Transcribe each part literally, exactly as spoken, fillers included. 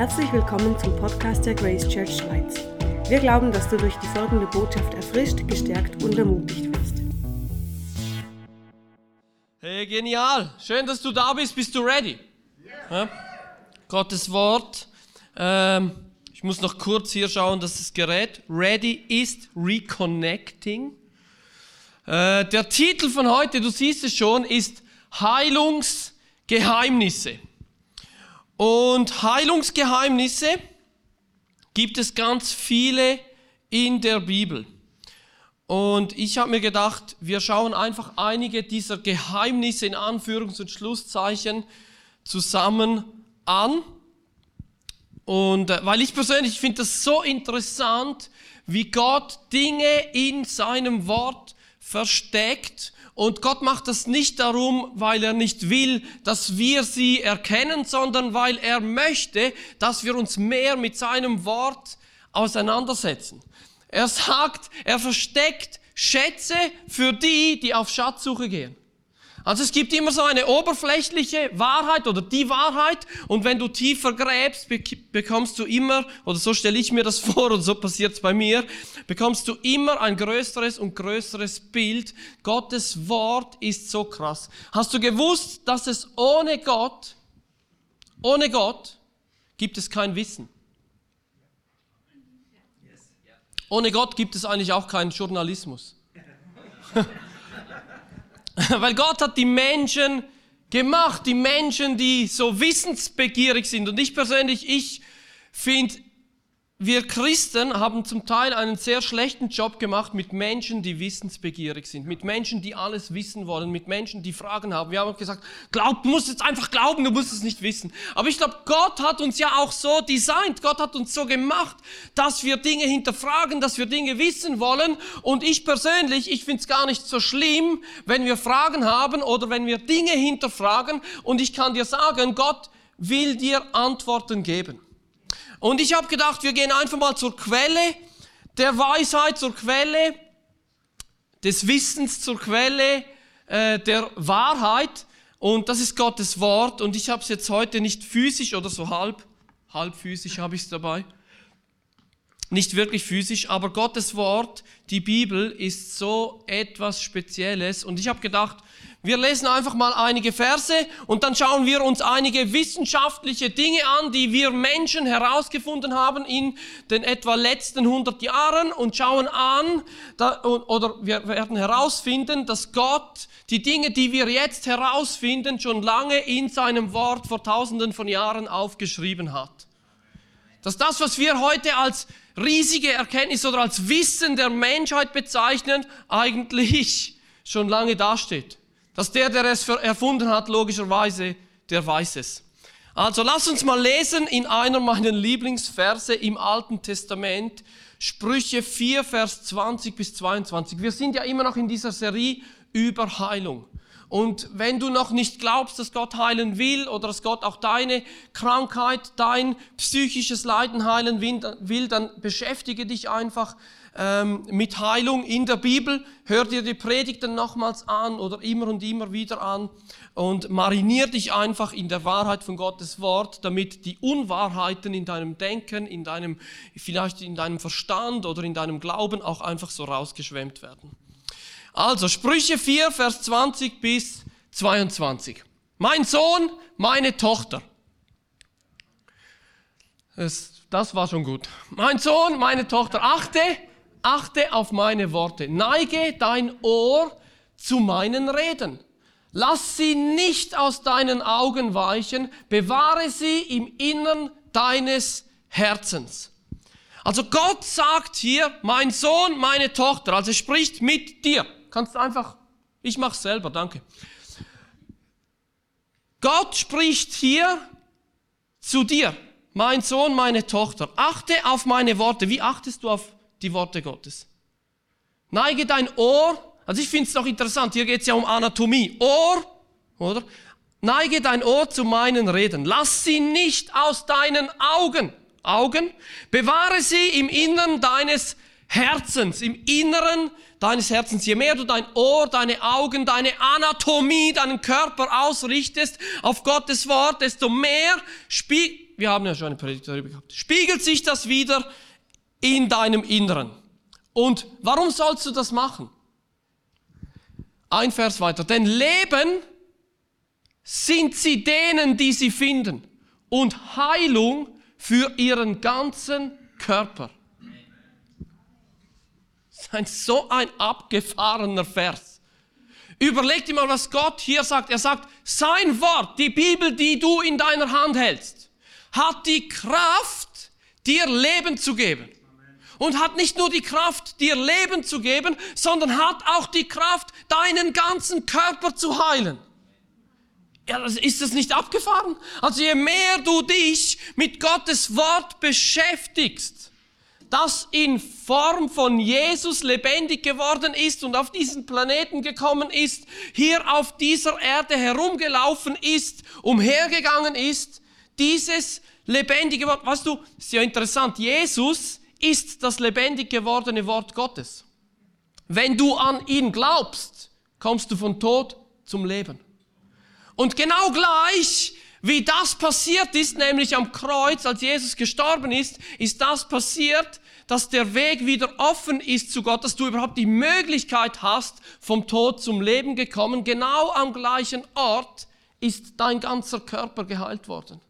Herzlich willkommen zum Podcast der Grace Church Schweiz. Wir glauben, dass du durch die folgende Botschaft erfrischt, gestärkt und ermutigt wirst. Hey, genial. Schön, dass du da bist. Bist du ready? Ja? Gottes Wort. Ähm, ich muss noch kurz hier schauen, dass das Gerät ready ist. Reconnecting. Äh, der Titel von heute, du siehst es schon, ist Heilungsgeheimnisse. Und Heilungsgeheimnisse gibt es ganz viele in der Bibel. Und ich habe mir gedacht, wir schauen einfach einige dieser Geheimnisse in Anführungs- und Schlusszeichen zusammen an. Und äh, weil ich persönlich finde das so interessant, wie Gott Dinge in seinem Wort versteckt. Und Gott macht das nicht darum, weil er nicht will, dass wir sie erkennen, sondern weil er möchte, dass wir uns mehr mit seinem Wort auseinandersetzen. Er sagt, er versteckt Schätze für die, die auf Schatzsuche gehen. Also es gibt immer so eine oberflächliche Wahrheit oder die Wahrheit, und wenn du tiefer gräbst, bekommst du immer, oder so stelle ich mir das vor und so passiert es bei mir, bekommst du immer ein größeres und größeres Bild. Gottes Wort ist so krass. Hast du gewusst, dass es ohne Gott, ohne Gott gibt es kein Wissen? Ohne Gott gibt es eigentlich auch keinen Journalismus. Weil Gott hat die Menschen gemacht, die Menschen, die so wissensbegierig sind. Und ich persönlich, ich finde, wir Christen haben zum Teil einen sehr schlechten Job gemacht mit Menschen, die wissensbegierig sind, mit Menschen, die alles wissen wollen, mit Menschen, die Fragen haben. Wir haben gesagt, glaub, du musst jetzt einfach glauben, du musst es nicht wissen. Aber ich glaube, Gott hat uns ja auch so designt, Gott hat uns so gemacht, dass wir Dinge hinterfragen, dass wir Dinge wissen wollen. Und ich persönlich, ich finde es gar nicht so schlimm, wenn wir Fragen haben oder wenn wir Dinge hinterfragen. Und ich kann dir sagen, Gott will dir Antworten geben. Und ich habe gedacht, wir gehen einfach mal zur Quelle der Weisheit, zur Quelle des Wissens, zur Quelle äh, der Wahrheit. Und das ist Gottes Wort. Und ich habe es jetzt heute nicht physisch oder so halb, halb physisch habe ich es dabei. Nicht wirklich physisch, aber Gottes Wort, die Bibel, ist so etwas Spezielles. Und ich habe gedacht, wir lesen einfach mal einige Verse und dann schauen wir uns einige wissenschaftliche Dinge an, die wir Menschen herausgefunden haben in den etwa letzten hundert Jahren, und schauen an, da, oder wir werden herausfinden, dass Gott die Dinge, die wir jetzt herausfinden, schon lange in seinem Wort vor tausenden von Jahren aufgeschrieben hat. Dass das, was wir heute als riesige Erkenntnis oder als Wissen der Menschheit bezeichnen, eigentlich schon lange dasteht. Dass der, der es erfunden hat, logischerweise, der weiß es. Also lass uns mal lesen in einer meiner Lieblingsverse im Alten Testament, Sprüche vier, Vers zwanzig bis zweiundzwanzig. Wir sind ja immer noch in dieser Serie über Heilung. Und wenn du noch nicht glaubst, dass Gott heilen will oder dass Gott auch deine Krankheit, dein psychisches Leiden heilen will, dann beschäftige dich einfach ähm, mit Heilung in der Bibel. Hör dir die Predigten nochmals an oder immer und immer wieder an und marinier dich einfach in der Wahrheit von Gottes Wort, damit die Unwahrheiten in deinem Denken, in deinem, vielleicht in deinem Verstand oder in deinem Glauben auch einfach so rausgeschwemmt werden. Also Sprüche vier, Vers zwanzig bis zweiundzwanzig. Mein Sohn, meine Tochter. Das, das war schon gut. Mein Sohn, meine Tochter, achte, achte auf meine Worte. Neige dein Ohr zu meinen Reden. Lass sie nicht aus deinen Augen weichen. Bewahre sie im Innern deines Herzens. Also Gott sagt hier, mein Sohn, meine Tochter. Also er spricht mit dir. Kannst du einfach, ich mach's selber, danke. Gott spricht hier zu dir, mein Sohn, meine Tochter. Achte auf meine Worte. Wie achtest du auf die Worte Gottes? Neige dein Ohr, also ich finde es doch interessant, hier geht es ja um Anatomie. Ohr, oder? Neige dein Ohr zu meinen Reden. Lass sie nicht aus deinen Augen. Augen. Bewahre sie im Innern deines Herzens, im Inneren deines Herzens. Je mehr du dein Ohr, deine Augen, deine Anatomie, deinen Körper ausrichtest auf Gottes Wort, desto mehr spie- wir haben ja schon eine Predigt darüber gehabt, spiegelt sich das wieder in deinem Inneren. Und warum sollst du das machen? Ein Vers weiter. Denn Leben sind sie denen, die sie finden, und Heilung für ihren ganzen Körper. Das ist ein, so ein abgefahrener Vers. Überleg dir mal, was Gott hier sagt. Er sagt, sein Wort, die Bibel, die du in deiner Hand hältst, hat die Kraft, dir Leben zu geben. Und hat nicht nur die Kraft, dir Leben zu geben, sondern hat auch die Kraft, deinen ganzen Körper zu heilen. Ja, ist das nicht abgefahren? Also je mehr du dich mit Gottes Wort beschäftigst, das in Form von Jesus lebendig geworden ist und auf diesen Planeten gekommen ist, hier auf dieser Erde herumgelaufen ist, umhergegangen ist, dieses lebendige Wort, weißt du, ist ja interessant, Jesus ist das lebendig gewordene Wort Gottes. Wenn du an ihn glaubst, kommst du von Tod zum Leben. Und genau gleich, wie das passiert ist, nämlich am Kreuz, als Jesus gestorben ist, ist das passiert, dass der Weg wieder offen ist zu Gott, dass du überhaupt die Möglichkeit hast, vom Tod zum Leben gekommen. Genau am gleichen Ort ist dein ganzer Körper geheilt worden.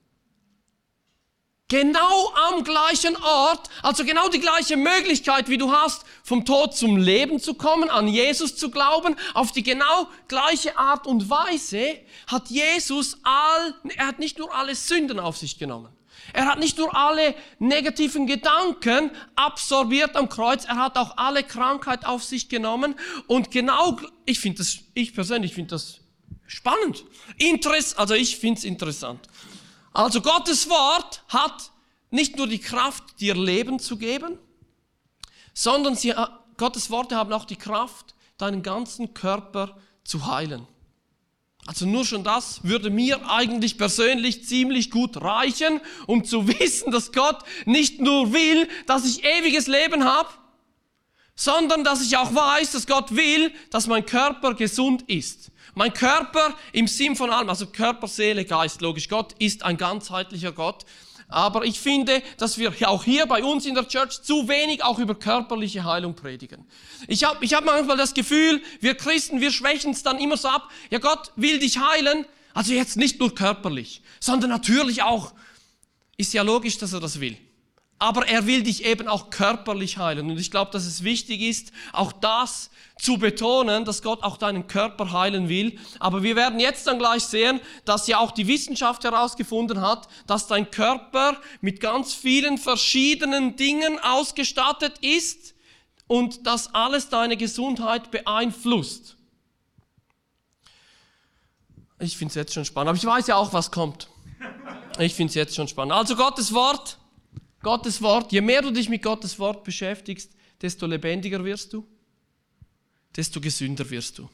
Genau am gleichen Ort, also genau die gleiche Möglichkeit, wie du hast, vom Tod zum Leben zu kommen, an Jesus zu glauben, auf die genau gleiche Art und Weise hat Jesus all, er hat nicht nur alle Sünden auf sich genommen. Er hat nicht nur alle negativen Gedanken absorbiert am Kreuz, er hat auch alle Krankheit auf sich genommen und genau, ich finde das, ich persönlich finde das spannend. Interess, also ich finde es interessant. Also Gottes Wort hat nicht nur die Kraft, dir Leben zu geben, sondern sie, Gottes Worte haben auch die Kraft, deinen ganzen Körper zu heilen. Also nur schon das würde mir eigentlich persönlich ziemlich gut reichen, um zu wissen, dass Gott nicht nur will, dass ich ewiges Leben habe, sondern dass ich auch weiß, dass Gott will, dass mein Körper gesund ist. Mein Körper im Sinn von allem, also Körper, Seele, Geist, logisch, Gott ist ein ganzheitlicher Gott. Aber ich finde, dass wir auch hier bei uns in der Church zu wenig auch über körperliche Heilung predigen. Ich habe ich hab manchmal das Gefühl, wir Christen, wir schwächen es dann immer so ab, ja Gott will dich heilen, also jetzt nicht nur körperlich, sondern natürlich auch, ist ja logisch, dass er das will. Aber er will dich eben auch körperlich heilen. Und ich glaube, dass es wichtig ist, auch das zu betonen, dass Gott auch deinen Körper heilen will. Aber wir werden jetzt dann gleich sehen, dass ja auch die Wissenschaft herausgefunden hat, dass dein Körper mit ganz vielen verschiedenen Dingen ausgestattet ist und dass alles deine Gesundheit beeinflusst. Ich finde es jetzt schon spannend, aber ich weiß ja auch, was kommt. Ich finde es jetzt schon spannend. Also Gottes Wort. Gottes Wort, je mehr du dich mit Gottes Wort beschäftigst, desto lebendiger wirst du, desto gesünder wirst du.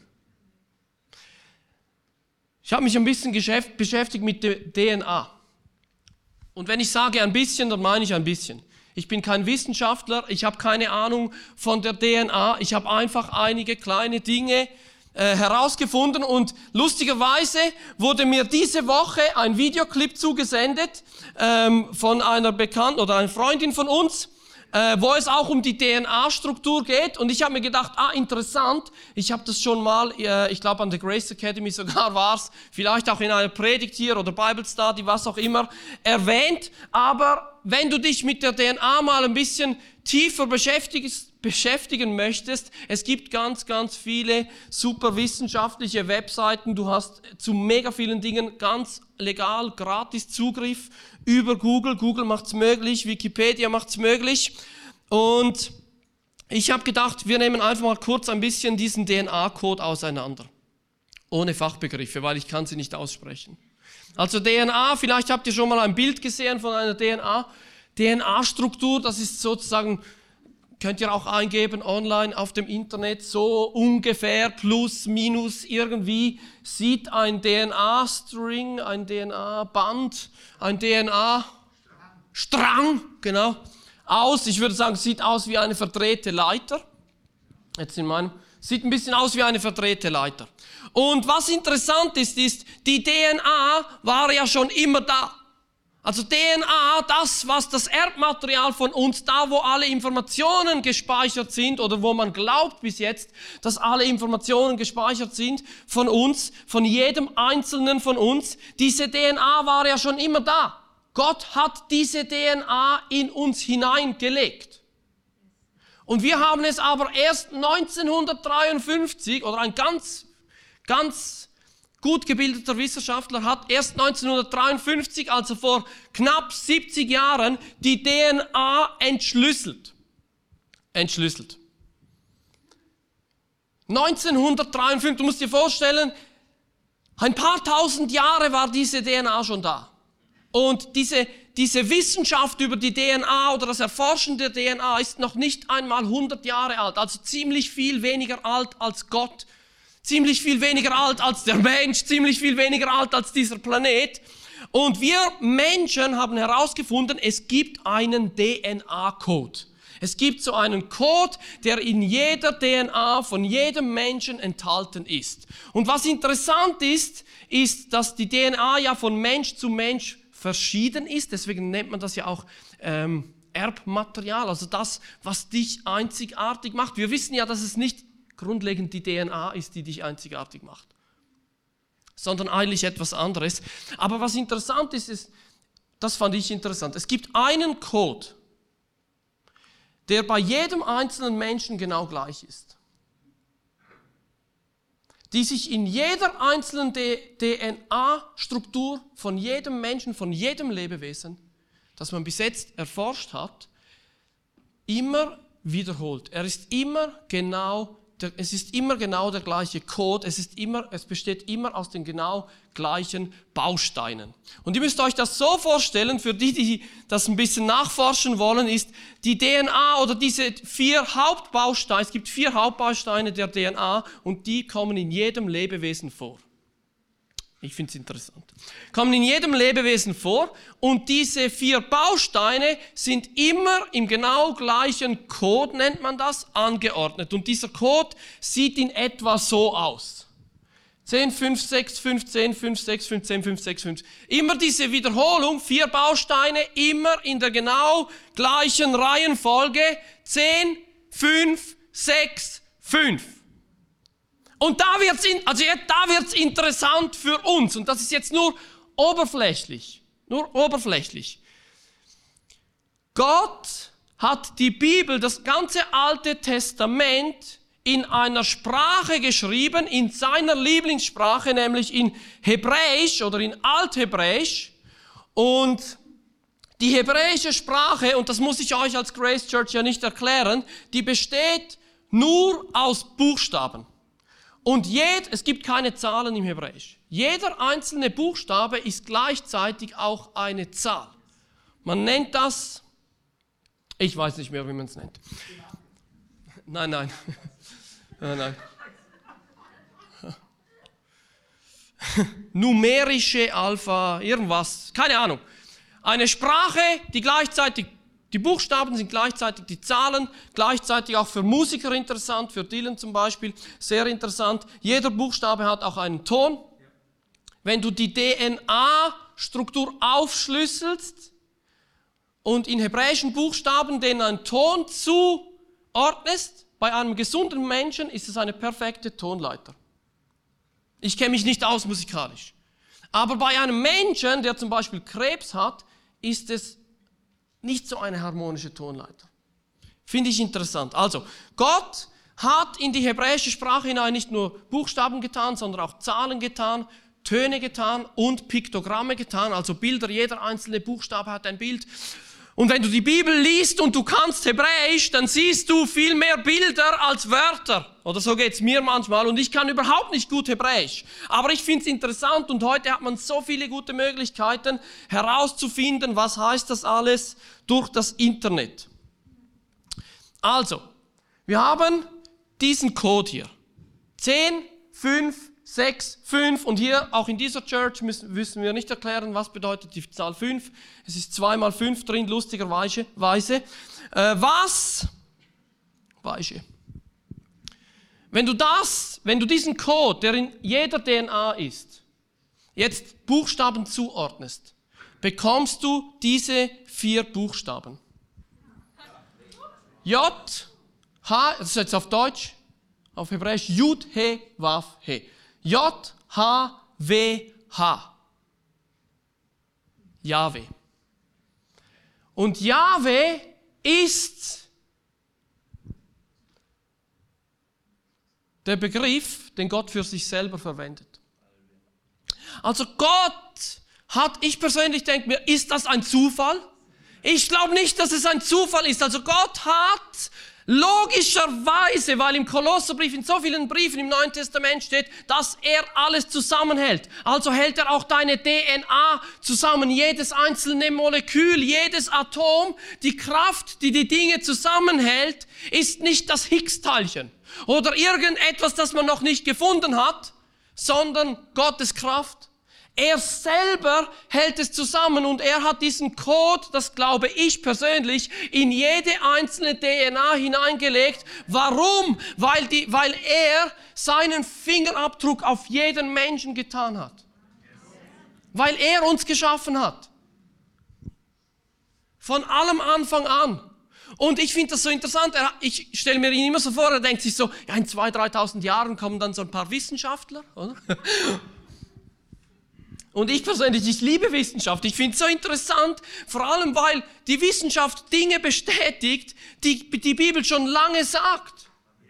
Ich habe mich ein bisschen beschäftigt mit der D N A. Und wenn ich sage ein bisschen, dann meine ich ein bisschen. Ich bin kein Wissenschaftler, ich habe keine Ahnung von der D N A, ich habe einfach einige kleine Dinge äh, herausgefunden und lustigerweise wurde mir diese Woche ein Videoclip zugesendet ähm, von einer Bekannten oder einer Freundin von uns, äh, wo es auch um die D N A-Struktur geht und ich habe mir gedacht, ah interessant, ich habe das schon mal, äh, ich glaube an der Grace Academy sogar war es, vielleicht auch in einer Predigt hier oder Bible Study, was auch immer, erwähnt, aber wenn du dich mit der D N A mal ein bisschen tiefer beschäftigst, beschäftigen möchtest, es gibt ganz, ganz viele super wissenschaftliche Webseiten, du hast zu mega vielen Dingen ganz legal, gratis Zugriff über Google, Google macht's möglich, Wikipedia macht's möglich und ich habe gedacht, wir nehmen einfach mal kurz ein bisschen diesen D N A-Code auseinander, ohne Fachbegriffe, weil ich kann sie nicht aussprechen. Also D N A, vielleicht habt ihr schon mal ein Bild gesehen von einer D N A, D N A-Struktur, das ist sozusagen, könnt ihr auch eingeben online auf dem Internet, so ungefähr plus, minus irgendwie sieht ein D N A-String, ein D N A-Band, ein D N A-Strang, genau, aus. Ich würde sagen, sieht aus wie eine verdrehte Leiter. Jetzt in meinem, sieht ein bisschen aus wie eine verdrehte Leiter. Und was interessant ist, ist, die D N A war ja schon immer da. Also D N A, das, was das Erbmaterial von uns, da wo alle Informationen gespeichert sind oder wo man glaubt bis jetzt, dass alle Informationen gespeichert sind von uns, von jedem Einzelnen von uns, diese D N A war ja schon immer da. Gott hat diese D N A in uns hineingelegt. Und wir haben es aber erst neunzehnhundertdreiundfünfzig, oder ein ganz, ganz gut gebildeter Wissenschaftler hat erst neunzehnhundertdreiundfünfzig, also vor knapp siebzig Jahren, die D N A entschlüsselt. Entschlüsselt. neunzehnhundertdreiundfünfzig, du musst dir vorstellen, ein paar tausend Jahre war diese D N A schon da. Und diese, diese Wissenschaft über die D N A oder das Erforschen der D N A ist noch nicht einmal hundert Jahre alt, also ziemlich viel weniger alt als Gott. Ziemlich viel weniger alt als der Mensch, ziemlich viel weniger alt als dieser Planet. Und wir Menschen haben herausgefunden, es gibt einen D N A-Code. Es gibt so einen Code, der in jeder D N A von jedem Menschen enthalten ist. Und was interessant ist, ist, dass die D N A ja von Mensch zu Mensch verschieden ist. Deswegen nennt man das ja auch ähm, Erbmaterial, also das, was dich einzigartig macht. Wir wissen ja, dass es nicht grundlegend die D N A ist, die dich einzigartig macht, sondern eigentlich etwas anderes. Aber was interessant ist, ist, das fand ich interessant, es gibt einen Code, der bei jedem einzelnen Menschen genau gleich ist, die sich in jeder einzelnen D N A-Struktur von jedem Menschen, von jedem Lebewesen, das man bis jetzt erforscht hat, immer wiederholt. Er ist immer genau Der, es ist immer genau der gleiche Code, es, ist immer, es besteht immer aus den genau gleichen Bausteinen. Und ihr müsst euch das so vorstellen, für die, die das ein bisschen nachforschen wollen, ist die D N A oder diese vier Hauptbausteine, es gibt vier Hauptbausteine der D N A und die kommen in jedem Lebewesen vor. Ich finde es interessant. Kommen in jedem Lebewesen vor und diese vier Bausteine sind immer im genau gleichen Code, nennt man das, angeordnet. Und dieser Code sieht in etwa so aus. zehn, fünf, sechs, fünf, zehn, fünf, sechs, fünf, zehn, fünf, sechs, fünf. Immer diese Wiederholung, vier Bausteine, immer in der genau gleichen Reihenfolge. zehn, fünf, sechs, fünf. Und da wird's in, also jetzt, da wird's interessant für uns. Und das ist jetzt nur oberflächlich. Nur oberflächlich. Gott hat die Bibel, das ganze Alte Testament, in einer Sprache geschrieben, in seiner Lieblingssprache, nämlich in Hebräisch oder in Althebräisch. Und die hebräische Sprache, und das muss ich euch als Grace Church ja nicht erklären, die besteht nur aus Buchstaben. Und jed, es gibt keine Zahlen im Hebräisch. Jeder einzelne Buchstabe ist gleichzeitig auch eine Zahl. Man nennt das, ich weiß nicht mehr, wie man es nennt. Nein, nein. Nein, nein. Numerische Alpha, irgendwas, keine Ahnung. Eine Sprache, die gleichzeitig, die Buchstaben sind gleichzeitig die Zahlen, gleichzeitig auch für Musiker interessant, für Dylan zum Beispiel, sehr interessant. Jeder Buchstabe hat auch einen Ton. Wenn du die D N A-Struktur aufschlüsselst und in hebräischen Buchstaben denen einen Ton zuordnest, bei einem gesunden Menschen ist es eine perfekte Tonleiter. Ich kenne mich nicht aus musikalisch. Aber bei einem Menschen, der zum Beispiel Krebs hat, ist es nicht so eine harmonische Tonleiter. Finde ich interessant. Also, Gott hat in die hebräische Sprache hinein nicht nur Buchstaben getan, sondern auch Zahlen getan, Töne getan und Piktogramme getan, also Bilder. Jeder einzelne Buchstabe hat ein Bild. Und wenn du die Bibel liest und du kannst Hebräisch, dann siehst du viel mehr Bilder als Wörter. Oder so geht's mir manchmal. Und ich kann überhaupt nicht gut Hebräisch. Aber ich finde es interessant und heute hat man so viele gute Möglichkeiten herauszufinden, was heißt das alles durch das Internet. Also, wir haben diesen Code hier. zehn, fünf, sechs, fünf und hier auch in dieser Church müssen, müssen wir nicht erklären, was bedeutet die Zahl fünf. Es ist zwei mal fünf drin, lustigerweise. Weise. Äh, was? Weise. Wenn du das, wenn du diesen Code, der in jeder D N A ist, jetzt Buchstaben zuordnest, bekommst du diese vier Buchstaben. J, H, das ist jetzt auf Deutsch, auf Hebräisch, Jud, He, Waf, He. J, H, W, H. Jahwe. Und Jahwe ist der Begriff, den Gott für sich selber verwendet. Also Gott hat, ich persönlich denke mir, ist das ein Zufall? Ich glaube nicht, dass es ein Zufall ist. Also Gott hat logischerweise, weil im Kolosserbrief, in so vielen Briefen im Neuen Testament steht, dass er alles zusammenhält. Also hält er auch deine D N A zusammen, jedes einzelne Molekül, jedes Atom. Die Kraft, die die Dinge zusammenhält, ist nicht das Higgs-Teilchen oder irgendetwas, das man noch nicht gefunden hat, sondern Gottes Kraft. Er selber hält es zusammen und er hat diesen Code, das glaube ich persönlich, in jede einzelne D N A hineingelegt. Warum? Weil, die, weil er seinen Fingerabdruck auf jeden Menschen getan hat. Weil er uns geschaffen hat. Von allem Anfang an. Und ich finde das so interessant, ich stelle mir ihn immer so vor, er denkt sich so, ja, in zweitausend, dreitausend Jahren kommen dann so ein paar Wissenschaftler, oder? Und ich persönlich, ich liebe Wissenschaft. Ich finde es so interessant, vor allem weil die Wissenschaft Dinge bestätigt, die die Bibel schon lange sagt.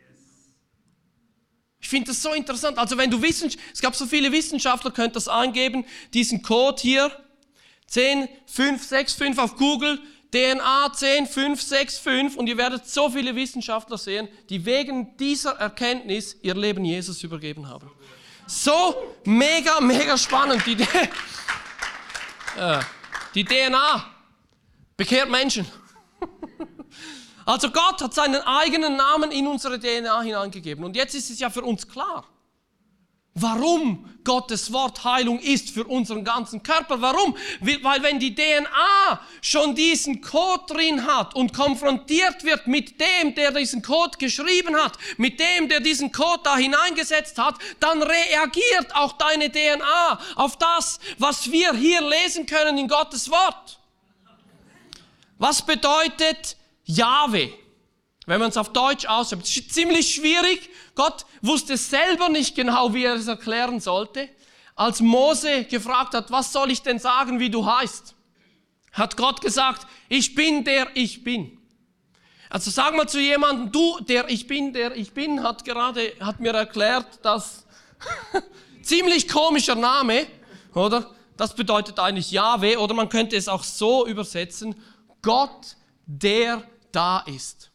Ich finde das so interessant. Also wenn du Wissenschaft, es gab so viele Wissenschaftler, könnt das eingeben, diesen Code hier, zehn fünf sechs fünf auf Google, D N A zehn fünf sechs fünf und ihr werdet so viele Wissenschaftler sehen, die wegen dieser Erkenntnis ihr Leben Jesus übergeben haben. So mega, mega spannend. Die, äh, die D N A bekehrt Menschen. Also Gott hat seinen eigenen Namen in unsere D N A hineingegeben. Und jetzt ist es ja für uns klar, warum Gottes Wort Heilung ist für unseren ganzen Körper. Warum? Weil wenn die D N A schon diesen Code drin hat und konfrontiert wird mit dem, der diesen Code geschrieben hat, mit dem, der diesen Code da hineingesetzt hat, dann reagiert auch deine D N A auf das, was wir hier lesen können in Gottes Wort. Was bedeutet Jahwe? Wenn man es auf Deutsch ausübt, es ist ziemlich schwierig. Gott wusste selber nicht genau, wie er es erklären sollte. Als Mose gefragt hat, was soll ich denn sagen, wie du heißt, hat Gott gesagt, ich bin der ich bin. Also sag mal zu jemandem, du, der ich bin, der ich bin, hat gerade, hat mir erklärt, dass, ziemlich komischer Name, oder? Das bedeutet eigentlich Jahwe, oder man könnte es auch so übersetzen, Gott, der da ist.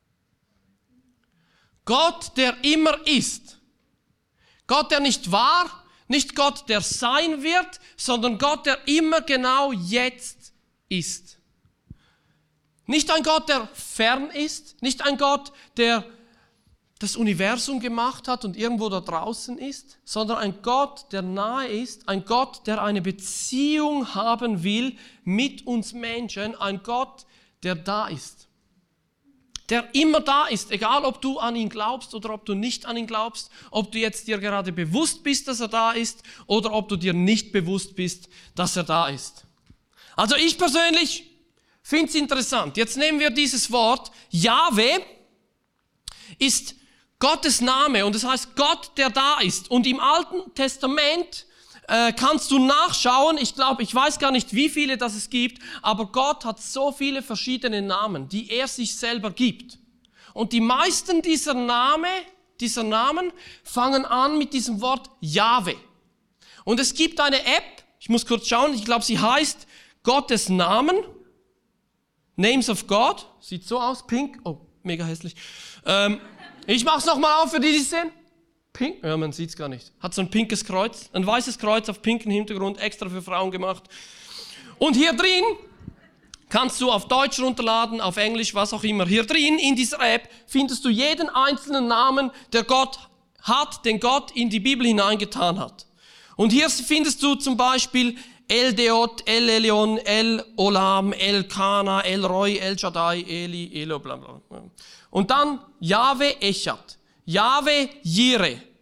Gott, der immer ist. Gott, der nicht war, nicht Gott, der sein wird, sondern Gott, der immer genau jetzt ist. Nicht ein Gott, der fern ist, nicht ein Gott, der das Universum gemacht hat und irgendwo da draußen ist, sondern ein Gott, der nahe ist, ein Gott, der eine Beziehung haben will mit uns Menschen, ein Gott, der da ist. Der immer da ist, egal ob du an ihn glaubst oder ob du nicht an ihn glaubst, ob du jetzt dir gerade bewusst bist, dass er da ist oder ob du dir nicht bewusst bist, dass er da ist. Also ich persönlich finde es interessant. Jetzt nehmen wir dieses Wort. Jahwe ist Gottes Name und das heißt Gott, der da ist. Und im Alten Testament äh, kannst du nachschauen, ich glaube, ich weiß gar nicht, wie viele das es gibt, aber Gott hat so viele verschiedene Namen, die er sich selber gibt. Und die meisten dieser, Name, dieser Namen fangen an mit diesem Wort Jahwe. Und es gibt eine App, ich muss kurz schauen, ich glaube, sie heißt Gottes Namen, Names of God, sieht so aus, pink, oh, mega hässlich. Ähm, ich mache es nochmal auf, für die, die es sehen. Pink? Ja, man sieht es gar nicht. Hat so ein pinkes Kreuz, ein weißes Kreuz auf pinkem Hintergrund, extra für Frauen gemacht. Und hier drin kannst du auf Deutsch runterladen, auf Englisch, was auch immer. Hier drin in dieser App findest du jeden einzelnen Namen, der Gott hat, den Gott in die Bibel hineingetan hat. Und hier findest du zum Beispiel El Deot, El Elyon, El Olam, El Kana, El Roy, El Shaddai, Eli, Elo, bla bla. Und dann Jahwe Echad. Jahwe Jireh,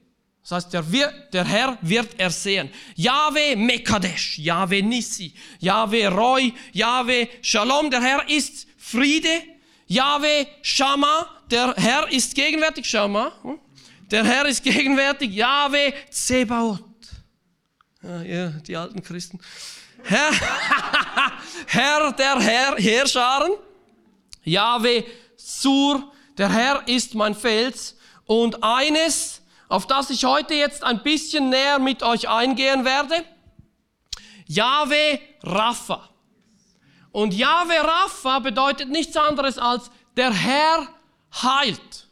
Das heißt, der, wird, der Herr wird ersehen. Yahweh Mekadesh, Yahweh Nissi, Yahweh Roy, Yahweh Shalom, der Herr ist Friede. Yahweh Shammah, der Herr ist gegenwärtig. Shammah, der Herr ist gegenwärtig. Yahweh Zebaoth. Ja, ja, die alten Christen. Herr, Herr der Herr, Heerscharen. Yahweh Sur, der Herr ist mein Fels. Und eines, auf das ich heute jetzt ein bisschen näher mit euch eingehen werde, Yahweh Rapha. Und Yahweh Rapha bedeutet nichts anderes als der Herr heilt.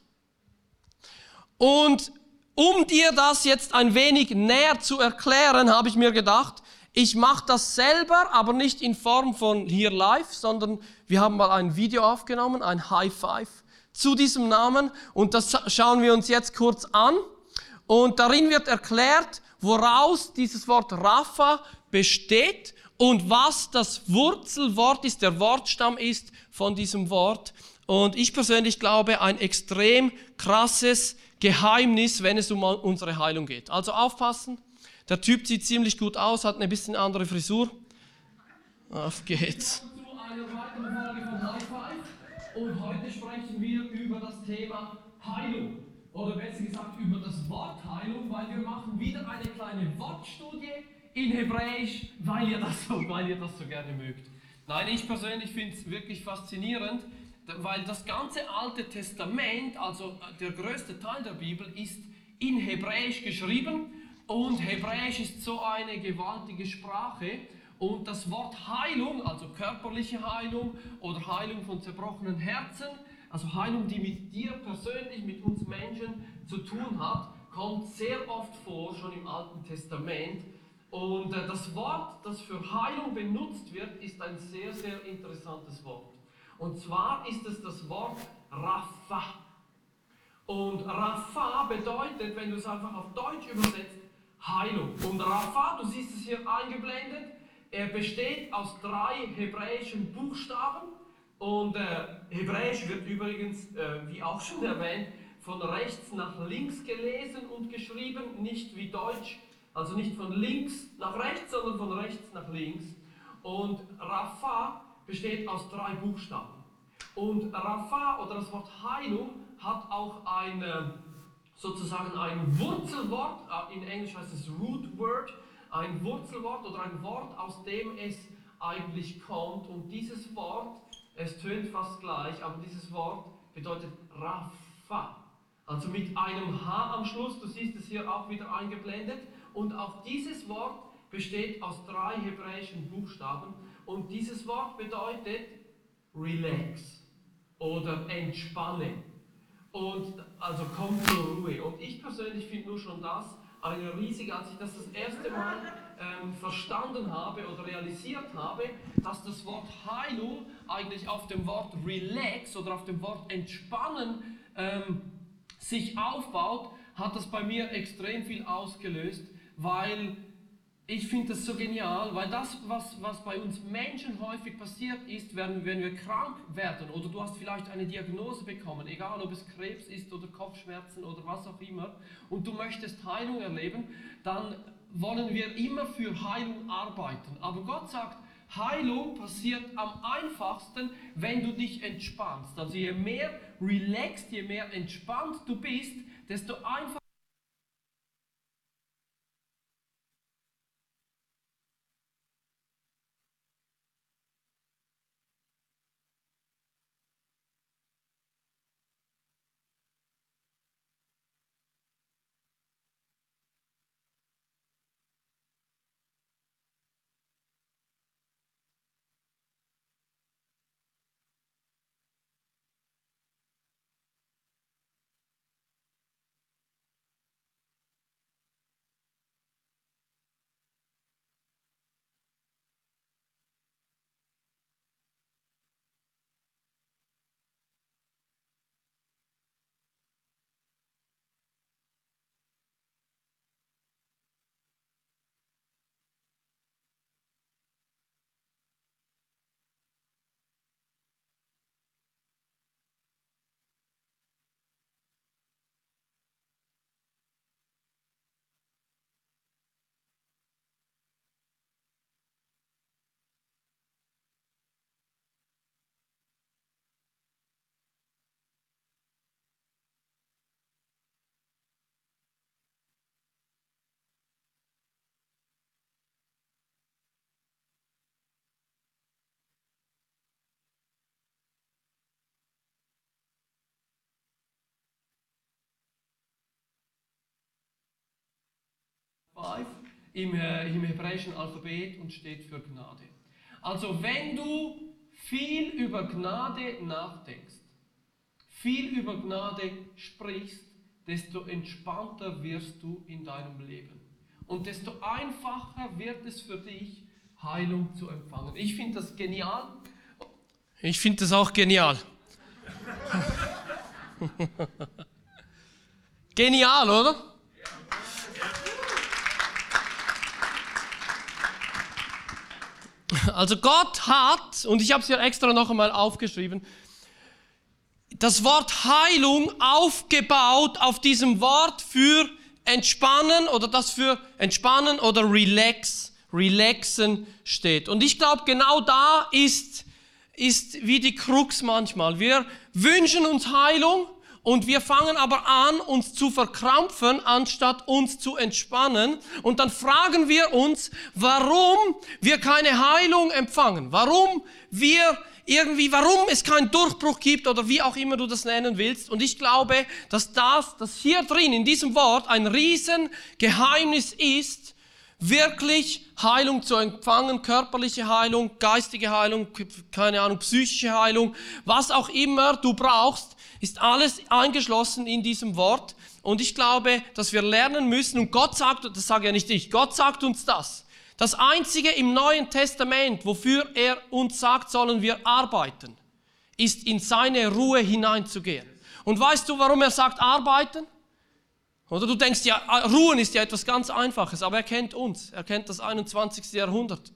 Und um dir das jetzt ein wenig näher zu erklären, habe ich mir gedacht, ich mache das selber, aber nicht in Form von hier live, sondern wir haben mal ein Video aufgenommen, ein High Five zu diesem Namen. Und das schauen wir uns jetzt kurz an. Und darin wird erklärt, woraus dieses Wort Rapha besteht und was das Wurzelwort ist, der Wortstamm ist von diesem Wort. Und ich persönlich glaube, ein extrem krasses Geheimnis, wenn es um unsere Heilung geht. Also aufpassen, der Typ sieht ziemlich gut aus, hat eine bisschen andere Frisur. Auf geht's. Zu einer weiteren Folge von High Five und heute sprechen wir über das Thema Heilung. Oder besser gesagt über das Wort Heilung, weil wir machen wieder eine kleine Wortstudie in Hebräisch, weil ihr das so, weil ihr das so gerne mögt. Nein, ich persönlich finde es wirklich faszinierend, weil das ganze Alte Testament, also der größte Teil der Bibel, ist in Hebräisch geschrieben und Hebräisch ist so eine gewaltige Sprache und das Wort Heilung, also körperliche Heilung oder Heilung von zerbrochenen Herzen, also Heilung, die mit dir persönlich, mit uns Menschen zu tun hat, kommt sehr oft vor, schon im Alten Testament. Und äh, das Wort, das für Heilung benutzt wird, ist ein sehr, sehr interessantes Wort. Und zwar ist es das Wort Rapha. Und Rapha bedeutet, wenn du es einfach auf Deutsch übersetzt, Heilung. Und Rapha, du siehst es hier eingeblendet, er besteht aus drei hebräischen Buchstaben. Und äh, Hebräisch wird übrigens, äh, wie auch schon erwähnt, von rechts nach links gelesen und geschrieben, nicht wie Deutsch, also nicht von links nach rechts, sondern von rechts nach links. Und Rapha besteht aus drei Buchstaben. Und Rapha oder das Wort Heilung hat auch ein, sozusagen ein Wurzelwort, in Englisch heißt es Root Word, ein Wurzelwort oder ein Wort, aus dem es eigentlich kommt. Und dieses Wort, es tönt fast gleich, aber dieses Wort bedeutet Rapha. Also mit einem H am Schluss, du siehst es hier auch wieder eingeblendet. Und auch dieses Wort besteht aus drei hebräischen Buchstaben. Und dieses Wort bedeutet relax oder entspannen. Und also komm zur Ruhe. Und ich persönlich finde nur schon das eine riesige, als ich das das erste Mal ähm, verstanden habe oder realisiert habe, dass das Wort Heilung eigentlich auf dem Wort relax oder auf dem Wort entspannen ähm, sich aufbaut, hat das bei mir extrem viel ausgelöst, weil ich finde das so genial, weil das, was, was bei uns Menschen häufig passiert ist, wenn, wenn wir krank werden oder du hast vielleicht eine Diagnose bekommen, egal ob es Krebs ist oder Kopfschmerzen oder was auch immer, und du möchtest Heilung erleben, dann wollen wir immer für Heilung arbeiten. Aber Gott sagt, Heilung passiert am einfachsten, wenn du dich entspannst. Also je mehr relaxed, je mehr entspannt du bist, desto einfacher fünf im, äh, im hebräischen Alphabet und steht für Gnade. Also wenn du viel über Gnade nachdenkst, viel über Gnade sprichst, desto entspannter wirst du in deinem Leben. Und desto einfacher wird es für dich, Heilung zu empfangen. Ich finde das genial. Ich finde das auch genial. Genial, oder? Also Gott hat, und ich habe es hier extra noch einmal aufgeschrieben, das Wort Heilung aufgebaut auf diesem Wort für entspannen oder das für entspannen oder relax, relaxen steht. Und ich glaube, genau da ist, ist wie die Krux manchmal. Wir wünschen uns Heilung und wir fangen aber an, uns zu verkrampfen, anstatt uns zu entspannen. Und dann fragen wir uns, warum wir keine Heilung empfangen, warum wir irgendwie, warum es keinen Durchbruch gibt oder wie auch immer du das nennen willst. Und ich glaube, dass das, dass hier drin in diesem Wort ein Riesengeheimnis ist, wirklich Heilung zu empfangen, körperliche Heilung, geistige Heilung, keine Ahnung, psychische Heilung, was auch immer du brauchst, ist alles eingeschlossen in diesem Wort. Und ich glaube, dass wir lernen müssen, und Gott sagt, das sage ja nicht ich, Gott sagt uns das. Das Einzige im Neuen Testament, wofür er uns sagt, sollen wir arbeiten, ist in seine Ruhe hineinzugehen. Und weißt du, warum er sagt arbeiten? Oder du denkst ja, ruhen ist ja etwas ganz Einfaches, aber er kennt uns, er kennt das einundzwanzigste Jahrhundert.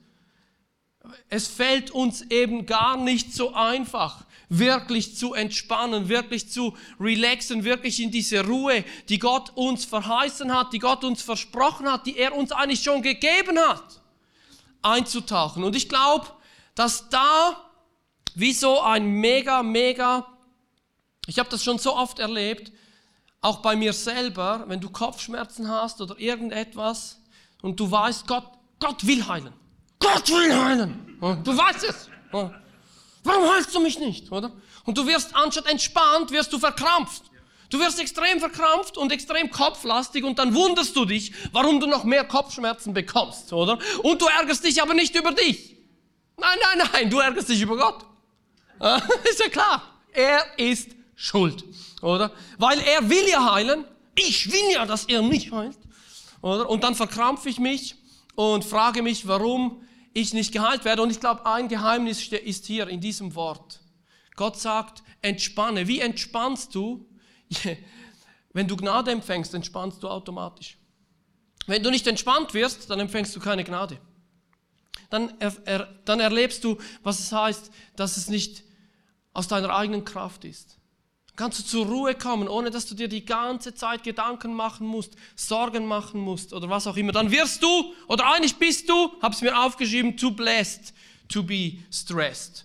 Es fällt uns eben gar nicht so einfach, wirklich zu entspannen, wirklich zu relaxen, wirklich in diese Ruhe, die Gott uns verheißen hat, die Gott uns versprochen hat, die er uns eigentlich schon gegeben hat, einzutauchen. Und ich glaube, dass da wie so ein mega, mega, ich habe das schon so oft erlebt, auch bei mir selber, wenn du Kopfschmerzen hast oder irgendetwas und du weißt, Gott, Gott will heilen. Gott will heilen. Du weißt es. Warum heilst du mich nicht, oder? Und du wirst anstatt entspannt, wirst du verkrampft. Du wirst extrem verkrampft und extrem kopflastig und dann wunderst du dich, warum du noch mehr Kopfschmerzen bekommst, oder? Und du ärgerst dich aber nicht über dich. Nein, nein, nein, du ärgerst dich über Gott. Ist ja klar. Er ist schuld, oder? Weil er will ja heilen. Ich will ja, dass er mich heilt, oder? Und dann verkrampfe ich mich und frage mich, warum ich nicht geheilt werde. Und ich glaube, ein Geheimnis ist hier in diesem Wort. Gott sagt, entspanne. Wie entspannst du? Wenn du Gnade empfängst, entspannst du automatisch. Wenn du nicht entspannt wirst, dann empfängst du keine Gnade. Dann, er, er, dann erlebst du, was es heißt, dass es nicht aus deiner eigenen Kraft ist. Dann kannst du zur Ruhe kommen, ohne dass du dir die ganze Zeit Gedanken machen musst, Sorgen machen musst oder was auch immer. Dann wirst du, oder eigentlich bist du, habe es mir aufgeschrieben, too blessed to be stressed.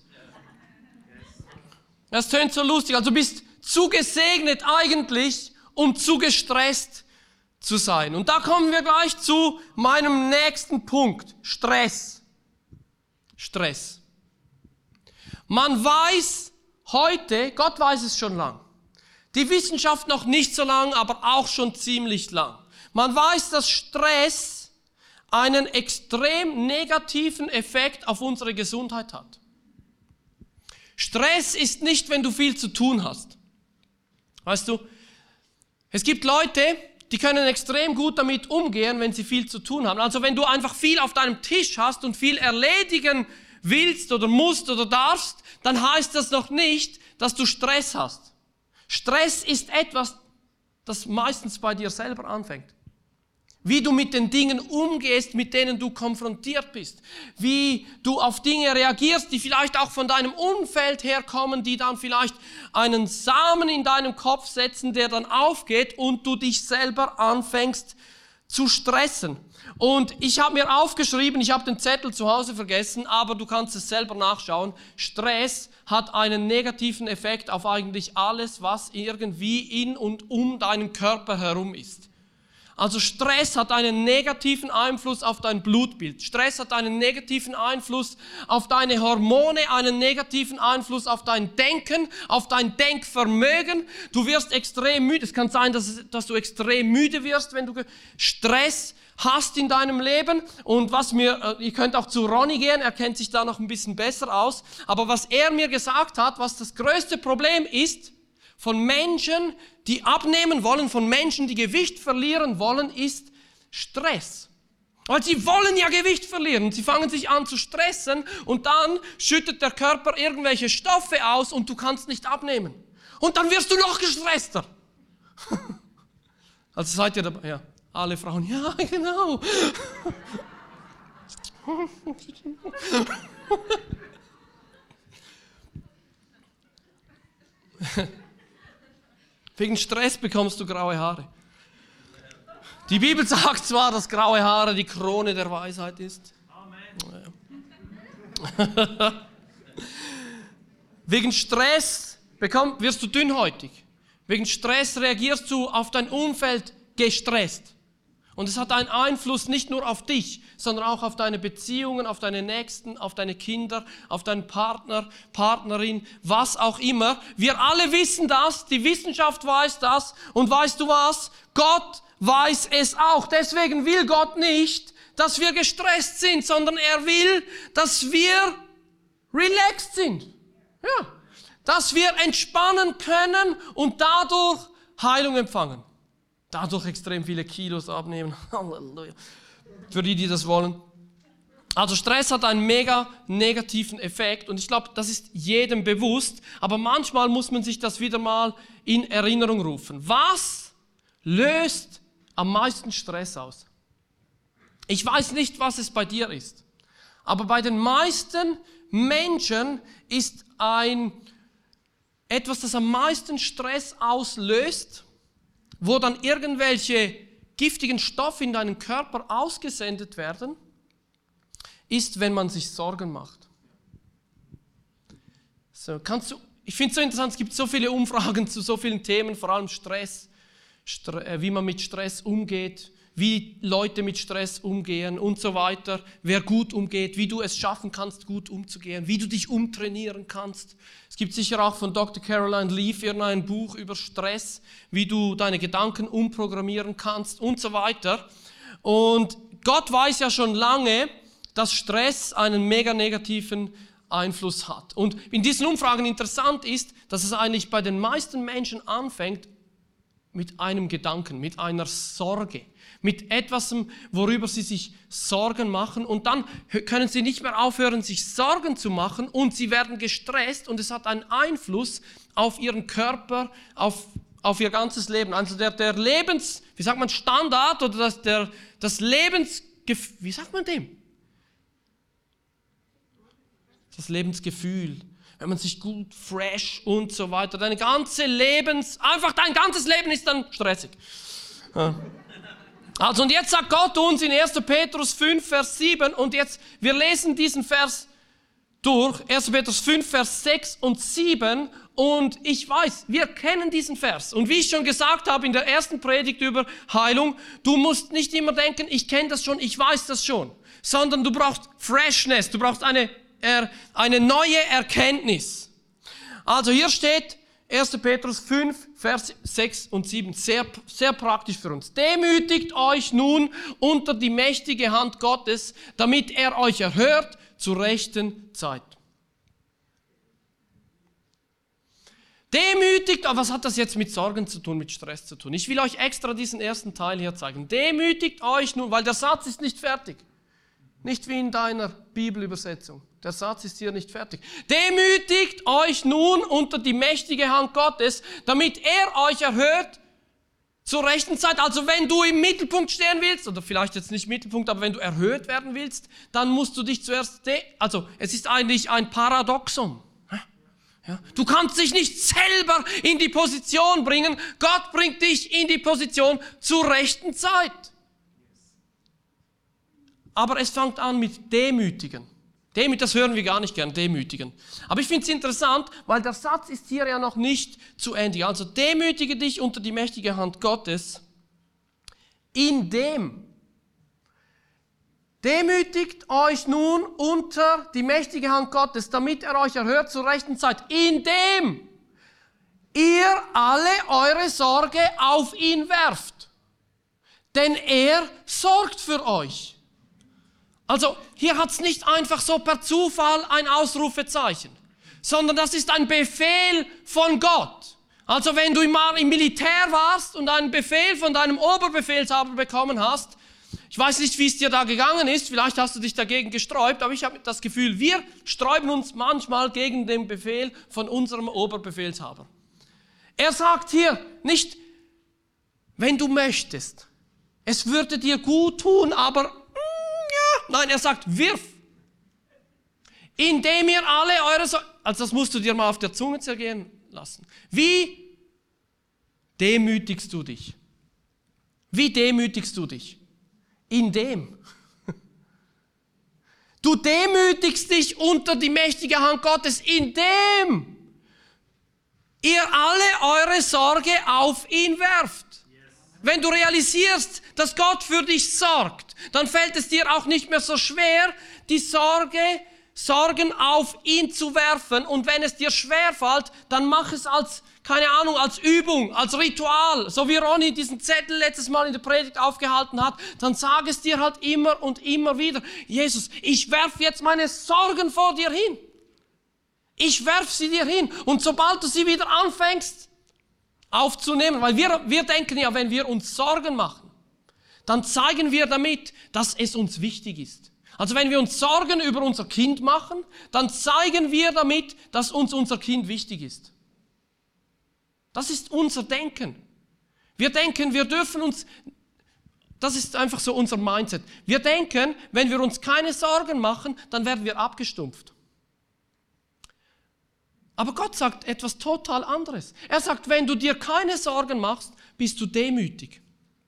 Das tönt so lustig, also du bist zu gesegnet eigentlich, um zu gestresst zu sein. Und da kommen wir gleich zu meinem nächsten Punkt, Stress. Stress. Man weiß heute, Gott weiß es schon lang, die Wissenschaft noch nicht so lang, aber auch schon ziemlich lang. Man weiß, dass Stress einen extrem negativen Effekt auf unsere Gesundheit hat. Stress ist nicht, wenn du viel zu tun hast. Weißt du, es gibt Leute, die können extrem gut damit umgehen, wenn sie viel zu tun haben. Also wenn du einfach viel auf deinem Tisch hast und viel erledigen willst oder musst oder darfst, dann heißt das noch nicht, dass du Stress hast. Stress ist etwas, das meistens bei dir selber anfängt. Wie du mit den Dingen umgehst, mit denen du konfrontiert bist. Wie du auf Dinge reagierst, die vielleicht auch von deinem Umfeld herkommen, die dann vielleicht einen Samen in deinem Kopf setzen, der dann aufgeht und du dich selber anfängst zu stressen. Und ich habe mir aufgeschrieben, ich habe den Zettel zu Hause vergessen, aber du kannst es selber nachschauen. Stress hat einen negativen Effekt auf eigentlich alles, was irgendwie in und um deinen Körper herum ist. Also Stress hat einen negativen Einfluss auf dein Blutbild. Stress hat einen negativen Einfluss auf deine Hormone, einen negativen Einfluss auf dein Denken, auf dein Denkvermögen. Du wirst extrem müde. Es kann sein, dass, dass du extrem müde wirst, wenn du... Stress hast in deinem Leben. Und was mir, ihr könnt auch zu Ronny gehen, er kennt sich da noch ein bisschen besser aus. Aber was er mir gesagt hat, was das größte Problem ist von Menschen, die abnehmen wollen, von Menschen, die Gewicht verlieren wollen, ist Stress. Weil sie wollen ja Gewicht verlieren. Sie fangen sich an zu stressen und dann schüttet der Körper irgendwelche Stoffe aus und du kannst nicht abnehmen. Und dann wirst du noch gestresster. Also seid ihr dabei? Ja, alle Frauen, ja, genau. Wegen Stress bekommst du graue Haare. Die Bibel sagt zwar, dass graue Haare die Krone der Weisheit ist. Amen. Wegen Stress bekomm, wirst du dünnhäutig. Wegen Stress reagierst du auf dein Umfeld gestresst. Und es hat einen Einfluss nicht nur auf dich, sondern auch auf deine Beziehungen, auf deine Nächsten, auf deine Kinder, auf deinen Partner, Partnerin, was auch immer. Wir alle wissen das, die Wissenschaft weiß das. Und weißt du was? Gott weiß es auch. Deswegen will Gott nicht, dass wir gestresst sind, sondern er will, dass wir relaxed sind. Ja. Dass wir entspannen können und dadurch Heilung empfangen. Dadurch extrem viele Kilos abnehmen. Halleluja. Für die, die das wollen. Also Stress hat einen mega negativen Effekt und ich glaube, das ist jedem bewusst, aber manchmal muss man sich das wieder mal in Erinnerung rufen. Was löst am meisten Stress aus? Ich weiß nicht, was es bei dir ist, aber bei den meisten Menschen ist ein etwas, das am meisten Stress auslöst, wo dann irgendwelche giftigen Stoffe in deinen Körper ausgesendet werden, ist, wenn man sich Sorgen macht. So, kannst du, ich finde es so interessant, es gibt so viele Umfragen zu so vielen Themen, vor allem Stress, Stre- äh, wie man mit Stress umgeht, wie Leute mit Stress umgehen und so weiter, wer gut umgeht, wie du es schaffen kannst, gut umzugehen, wie du dich umtrainieren kannst. Es gibt sicher auch von Doktor Caroline Leaf ein Buch über Stress, wie du deine Gedanken umprogrammieren kannst und so weiter. Und Gott weiß ja schon lange, dass Stress einen mega negativen Einfluss hat. Und in diesen Umfragen interessant ist, dass es eigentlich bei den meisten Menschen anfängt mit einem Gedanken, mit einer Sorge, mit etwas, worüber sie sich Sorgen machen und dann können sie nicht mehr aufhören, sich Sorgen zu machen und sie werden gestresst und es hat einen Einfluss auf ihren Körper, auf, auf ihr ganzes Leben. Also der, der Lebens, wie sagt man, Standard oder das, der, das Lebensgefühl, wie sagt man dem? Das Lebensgefühl. Wenn man sich gut, fresh und so weiter, deine ganze Lebens, einfach dein ganzes Leben ist dann stressig. Ja. Also und jetzt sagt Gott uns in erster Petrus fünf, Vers sieben und jetzt, wir lesen diesen Vers durch, erster Petrus fünf, Vers sechs und sieben und ich weiß, wir kennen diesen Vers und wie ich schon gesagt habe in der ersten Predigt über Heilung, du musst nicht immer denken, ich kenne das schon, ich weiß das schon, sondern du brauchst Freshness, du brauchst eine, eine neue Erkenntnis. Also hier steht erster Petrus fünf, Vers sechs und sieben, sehr, sehr praktisch für uns. Demütigt euch nun unter die mächtige Hand Gottes, damit er euch erhört zur rechten Zeit. Demütigt, aber was hat das jetzt mit Sorgen zu tun, mit Stress zu tun? Ich will euch extra diesen ersten Teil hier zeigen. Demütigt euch nun, weil der Satz ist nicht fertig. Nicht wie in deiner Bibelübersetzung. Der Satz ist hier nicht fertig. Demütigt euch nun unter die mächtige Hand Gottes, damit er euch erhört zur rechten Zeit. Also wenn du im Mittelpunkt stehen willst, oder vielleicht jetzt nicht Mittelpunkt, aber wenn du erhöht werden willst, dann musst du dich zuerst, de- also es ist eigentlich ein Paradoxon. Ja, du kannst dich nicht selber in die Position bringen, Gott bringt dich in die Position zur rechten Zeit. Aber es fängt an mit Demütigen. Demütigen, das hören wir gar nicht gern, Demütigen. Aber ich finde es interessant, weil der Satz ist hier ja noch nicht zu Ende. Also demütige dich unter die mächtige Hand Gottes, indem demütigt euch nun unter die mächtige Hand Gottes, damit er euch erhört zur rechten Zeit, indem ihr alle eure Sorge auf ihn werft. denn er sorgt für euch. Also hier hat es nicht einfach so per Zufall ein Ausrufezeichen, sondern das ist ein Befehl von Gott. Also wenn du im Militär warst und einen Befehl von deinem Oberbefehlshaber bekommen hast, ich weiß nicht, wie es dir da gegangen ist, vielleicht hast du dich dagegen gesträubt, aber ich habe das Gefühl, wir sträuben uns manchmal gegen den Befehl von unserem Oberbefehlshaber. Er sagt hier nicht, wenn du möchtest, es würde dir gut tun, aber mm, ja, nein, er sagt, wirf. Indem ihr alle eure, so also das musst du dir mal auf der Zunge zergehen lassen. Wie demütigst du dich? Wie demütigst du dich? Indem. Du demütigst dich unter die mächtige Hand Gottes, indem ihr alle eure Sorge auf ihn werft. Wenn du realisierst, dass Gott für dich sorgt, dann fällt es dir auch nicht mehr so schwer, die Sorge, Sorgen auf ihn zu werfen. Und wenn es dir schwerfällt, dann mach es als, keine Ahnung, als Übung, als Ritual. So wie Ronny diesen Zettel letztes Mal in der Predigt aufgehalten hat, dann sag es dir halt immer und immer wieder. Jesus, ich werfe jetzt meine Sorgen vor dir hin. Ich werfe sie dir hin. Und sobald du sie wieder anfängst aufzunehmen, weil wir, wir denken ja, wenn wir uns Sorgen machen, dann zeigen wir damit, dass es uns wichtig ist. Also wenn wir uns Sorgen über unser Kind machen, dann zeigen wir damit, dass uns unser Kind wichtig ist. Das ist unser Denken. Wir denken, wir dürfen uns, das ist einfach so unser Mindset. Wir denken, wenn wir uns keine Sorgen machen, dann werden wir abgestumpft. Aber Gott sagt etwas total anderes. Er sagt, wenn du dir keine Sorgen machst, bist du demütig.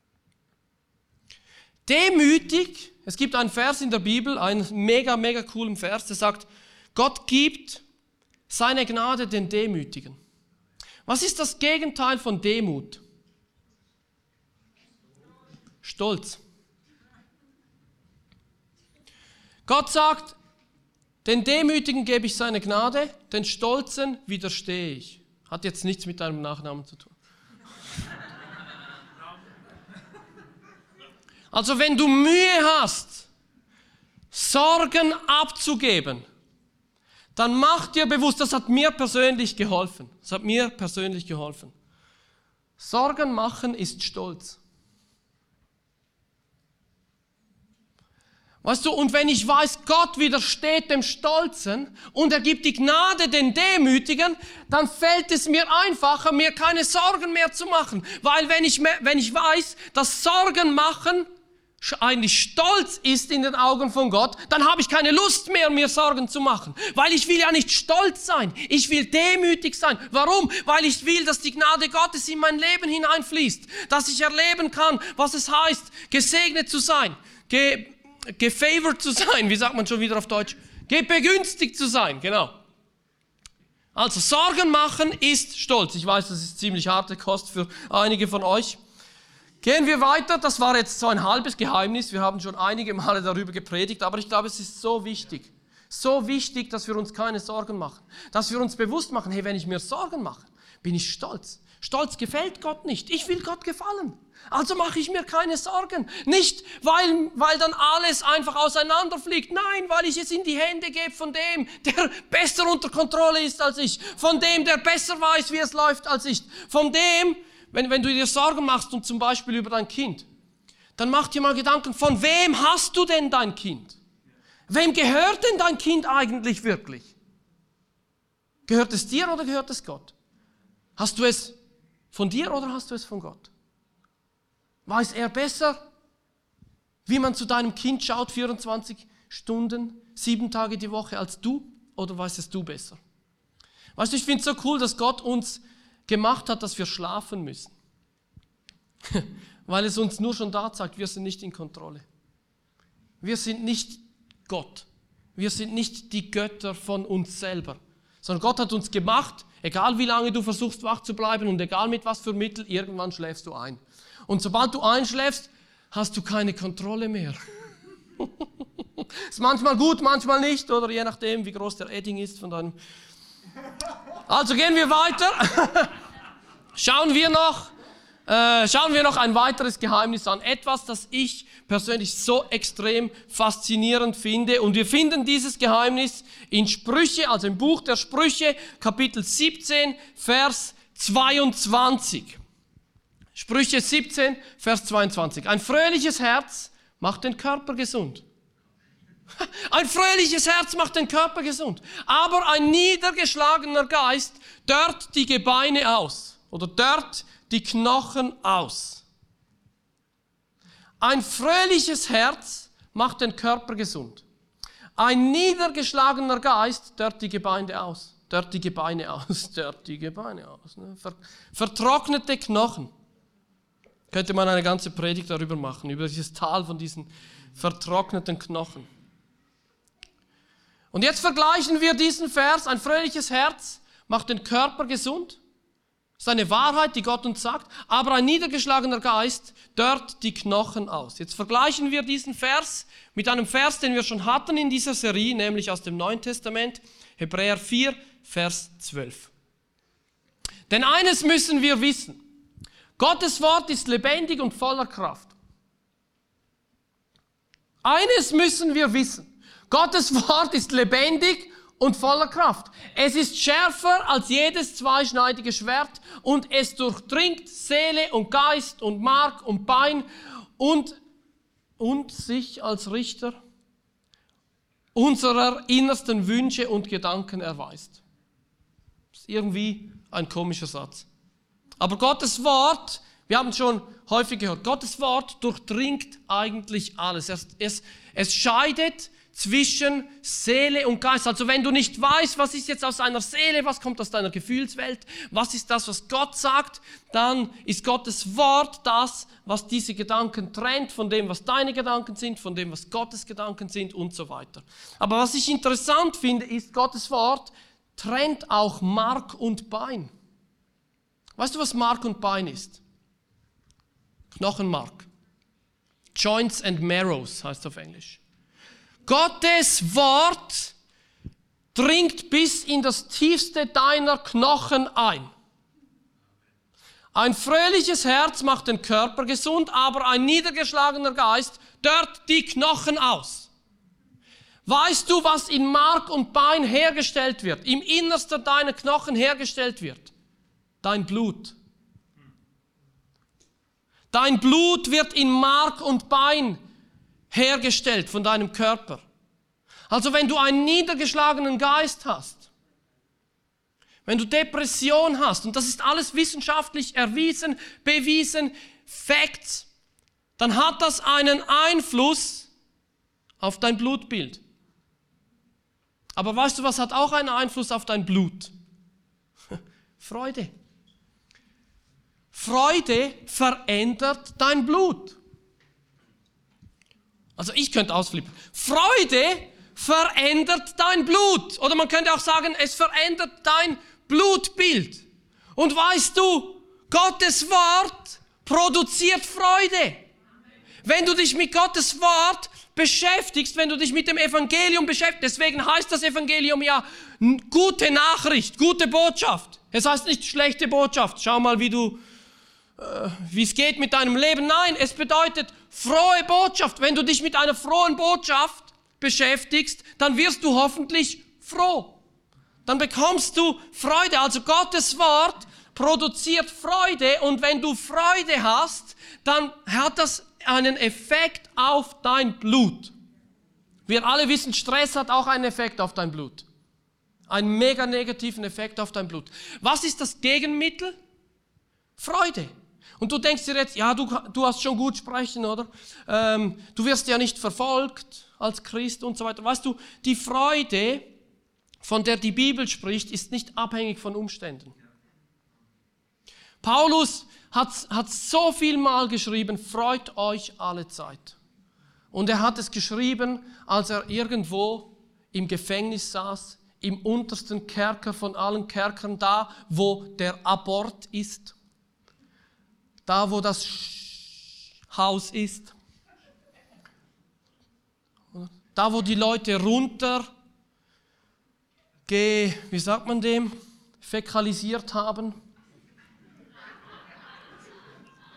Demütig, es gibt einen Vers in der Bibel, einen mega, mega coolen Vers, der sagt, Gott gibt seine Gnade den Demütigen. Was ist das Gegenteil von Demut? Stolz. Gott sagt, den Demütigen gebe ich seine Gnade, den Stolzen widerstehe ich. Hat jetzt nichts mit deinem Nachnamen zu tun. Also wenn du Mühe hast, Sorgen abzugeben, dann mach dir bewusst, das hat mir persönlich geholfen. Das hat mir persönlich geholfen. Sorgen machen ist Stolz. Weißt du, und wenn ich weiß, Gott widersteht dem Stolzen und er gibt die Gnade den Demütigen, dann fällt es mir einfacher, mir keine Sorgen mehr zu machen. Weil wenn ich, wenn ich weiß, dass Sorgen machen eigentlich Stolz ist in den Augen von Gott, dann habe ich keine Lust mehr, mir Sorgen zu machen. Weil ich will ja nicht stolz sein, ich will demütig sein. Warum? Weil ich will, dass die Gnade Gottes in mein Leben hineinfließt. Dass ich erleben kann, was es heißt, gesegnet zu sein, ge gefavored zu sein, wie sagt man schon wieder auf Deutsch? Begünstigt zu sein, genau. Also Sorgen machen ist Stolz. Ich weiß, das ist ziemlich harte Kost für einige von euch. Gehen wir weiter, das war jetzt so ein halbes Geheimnis, wir haben schon einige Male darüber gepredigt, aber ich glaube, es ist so wichtig, so wichtig, dass wir uns keine Sorgen machen, dass wir uns bewusst machen, hey, wenn ich mir Sorgen mache, bin ich stolz. Stolz gefällt Gott nicht, ich will Gott gefallen, also mache ich mir keine Sorgen. Nicht, weil, weil dann alles einfach auseinanderfliegt, nein, weil ich es in die Hände gebe von dem, der besser unter Kontrolle ist als ich, von dem, der besser weiß, wie es läuft als ich, von dem, Wenn, wenn du dir Sorgen machst und zum Beispiel über dein Kind, dann mach dir mal Gedanken, von wem hast du denn dein Kind? Wem gehört denn dein Kind eigentlich wirklich? Gehört es dir oder gehört es Gott? Hast du es von dir oder hast du es von Gott? Weiß er besser, wie man zu deinem Kind schaut, vierundzwanzig Stunden, sieben Tage die Woche als du, oder weißt es du besser? Weißt du, ich finde es so cool, dass Gott uns gemacht hat, dass wir schlafen müssen. Weil es uns nur schon da sagt, wir sind nicht in Kontrolle. Wir sind nicht Gott. Wir sind nicht die Götter von uns selber. Sondern Gott hat uns gemacht, egal wie lange du versuchst wach zu bleiben und egal mit was für Mittel, irgendwann schläfst du ein. Und sobald du einschläfst, hast du keine Kontrolle mehr. Ist manchmal gut, manchmal nicht, oder je nachdem, wie groß der Edding ist von deinem... Also gehen wir weiter. Schauen wir noch äh, schauen wir noch ein weiteres Geheimnis an. Etwas, das ich persönlich so extrem faszinierend finde. Und wir finden dieses Geheimnis in Sprüche, also im Buch der Sprüche, Kapitel siebzehn, Vers zweiundzwanzig. Sprüche siebzehn, Vers zweiundzwanzig. Ein fröhliches Herz macht den Körper gesund. Ein fröhliches Herz macht den Körper gesund. Aber ein niedergeschlagener Geist dörrt die Gebeine aus. Oder dörrt die Knochen aus. Ein fröhliches Herz macht den Körper gesund. Ein niedergeschlagener Geist dörrt die Gebeine aus. Dörrt die Gebeine aus. Dörrt die Gebeine aus. Ne? Ver, vertrocknete Knochen. Könnte man eine ganze Predigt darüber machen, über dieses Tal von diesen vertrockneten Knochen. Und jetzt vergleichen wir diesen Vers. Ein fröhliches Herz macht den Körper gesund. Das ist eine Wahrheit, die Gott uns sagt. Aber ein niedergeschlagener Geist dörrt die Knochen aus. Jetzt vergleichen wir diesen Vers mit einem Vers, den wir schon hatten in dieser Serie, nämlich aus dem Neuen Testament, Hebräer vier, Vers zwölf. Denn eines müssen wir wissen. Gottes Wort ist lebendig und voller Kraft. Eines müssen wir wissen. Gottes Wort ist lebendig und voller Kraft. Es ist schärfer als jedes zweischneidige Schwert und es durchdringt Seele und Geist und Mark und Bein und, und sich als Richter unserer innersten Wünsche und Gedanken erweist. Das ist irgendwie ein komischer Satz. Aber Gottes Wort, wir haben es schon häufig gehört, Gottes Wort durchdringt eigentlich alles. Es, es, es scheidet zwischen Seele und Geist. Also wenn du nicht weißt, was ist jetzt aus deiner Seele, was kommt aus deiner Gefühlswelt, was ist das, was Gott sagt, dann ist Gottes Wort das, was diese Gedanken trennt von dem, was deine Gedanken sind, von dem, was Gottes Gedanken sind und so weiter. Aber was ich interessant finde, ist, Gottes Wort trennt auch Mark und Bein. Weißt du, was Mark und Bein ist? Knochenmark. Joints and Marrows heißt es auf Englisch. Gottes Wort dringt bis in das tiefste deiner Knochen ein. Ein fröhliches Herz macht den Körper gesund, aber ein niedergeschlagener Geist dörrt die Knochen aus. Weißt du, was in Mark und Bein hergestellt wird, im Innersten deiner Knochen hergestellt wird? Dein Blut. Dein Blut wird in Mark und Bein hergestellt von deinem Körper. Also wenn du einen niedergeschlagenen Geist hast, wenn du Depression hast, und das ist alles wissenschaftlich erwiesen, bewiesen, Facts, dann hat das einen Einfluss auf dein Blutbild. Aber weißt du, was hat auch einen Einfluss auf dein Blut? Freude. Freude verändert dein Blut. Also ich könnte ausflippen. Freude verändert dein Blut. Oder man könnte auch sagen, es verändert dein Blutbild. Und weißt du, Gottes Wort produziert Freude. Wenn du dich mit Gottes Wort beschäftigst, wenn du dich mit dem Evangelium beschäftigst, deswegen heißt das Evangelium ja gute Nachricht, gute Botschaft. Es heißt nicht schlechte Botschaft. Schau mal, wie du, äh, wie es geht mit deinem Leben. Nein, es bedeutet frohe Botschaft. Wenn du dich mit einer frohen Botschaft beschäftigst, dann wirst du hoffentlich froh. Dann bekommst du Freude. Also Gottes Wort produziert Freude und wenn du Freude hast, dann hat das einen Effekt auf dein Blut. Wir alle wissen, Stress hat auch einen Effekt auf dein Blut. Einen mega negativen Effekt auf dein Blut. Was ist das Gegenmittel? Freude. Und du denkst dir jetzt, ja, du, du hast schon gut sprechen, oder? Ähm, du wirst ja nicht verfolgt als Christ und so weiter. Weißt du, die Freude, von der die Bibel spricht, ist nicht abhängig von Umständen. Paulus hat, hat so viel mal geschrieben, freut euch alle Zeit. Und er hat es geschrieben, als er irgendwo im Gefängnis saß, im untersten Kerker von allen Kerkern, da wo der Abort ist, da wo das Haus ist, da wo die Leute runter, ge, wie sagt man dem, fäkalisiert haben.